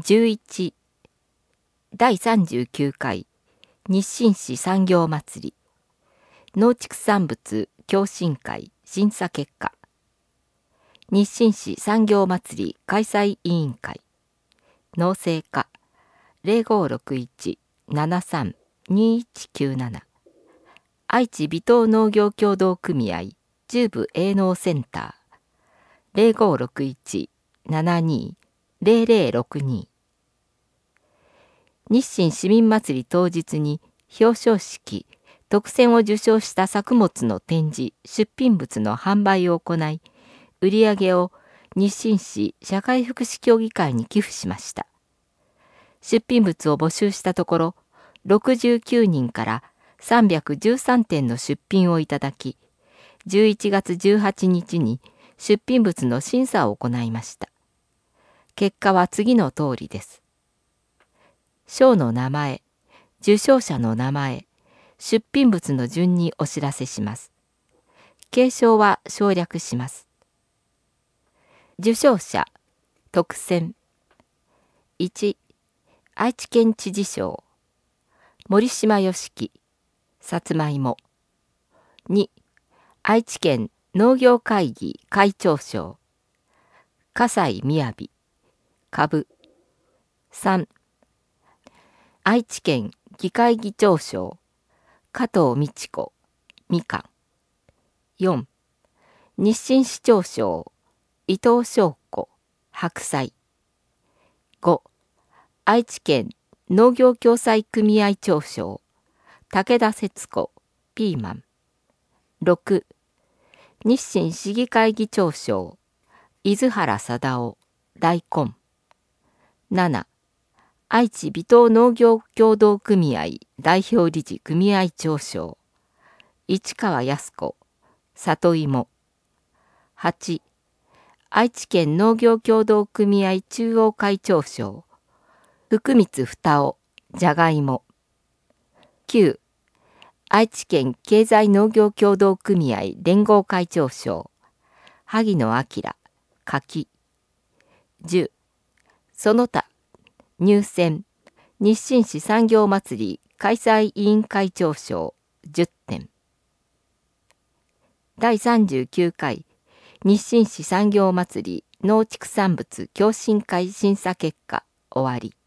11第39回日清市産業まつり農畜産物共進会審査結果日清市産業まつり開催委員会農政課 0561-73-2197 愛知微糖農業協同組合中部営農センター 0561-72-0062日清市民まつり当日に表彰式、特選を受賞した作物の展示、出品物の販売を行い、売上を日清市社会福祉協議会に寄付しました。出品物を募集したところ、69人から313点の出品をいただき、11月18日に出品物の審査を行いました。結果は次の通りです。賞の名前、受賞者の名前、出品物の順にお知らせします。継承は省略します。受賞者、特選。1、愛知県知事賞、森島良樹、さつまいも。2、愛知県農業会議会長賞、笠井みやび、かぶ。3、愛知県議会議長賞、加藤美智子、みかん。4、日清市長賞、伊藤翔子、白菜。5、愛知県農業共済組合長賞、武田節子、ピーマン。6、日清市議会議長賞、伊豆原貞夫、大根。7、愛知微糖農業協同組合代表理事組合長賞、市川靖子、里芋。8、愛知県農業協同組合中央会長賞、福光二夫、じゃがいも。9、愛知県経済農業協同組合連合会長賞、萩野明、柿。10、その他入選日清市産業まつり開催委員会長賞10点。第39回日清市産業まつり農畜産物共進会審査結果終わり。